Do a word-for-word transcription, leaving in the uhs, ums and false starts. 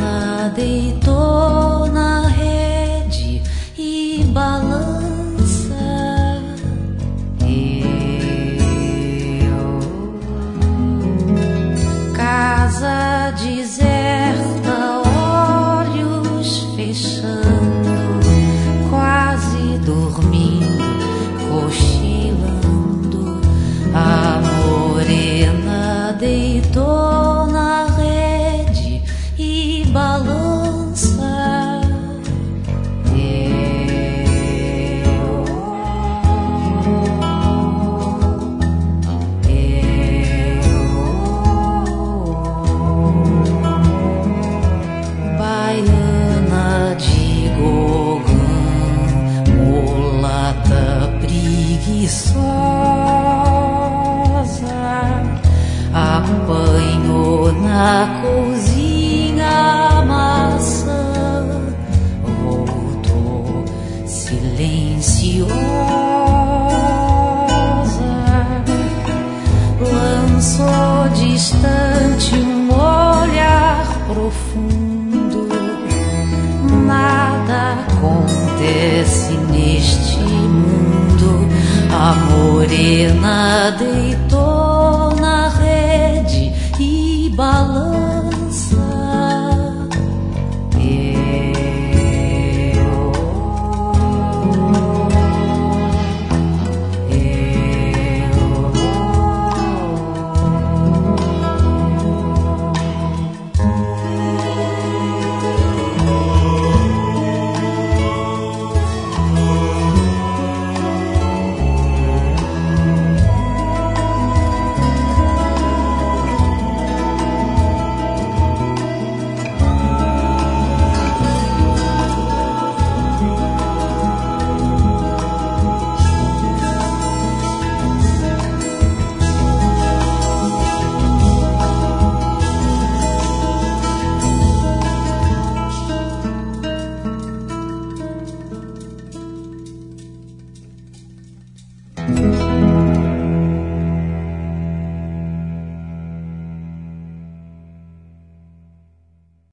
morena deitou na rede e balança. Eu, casa deserta, olhos fechando, quase dormindo, cochilando. A morena deitou na rede e balança. Eu, eu, baiana de Gogã, mulata preguiçosa, apanhou na cozinha a maçã, voltou silenciosa, lançou distante um olhar profundo. Nada acontece neste mundo. A morena deitou na rede e balança.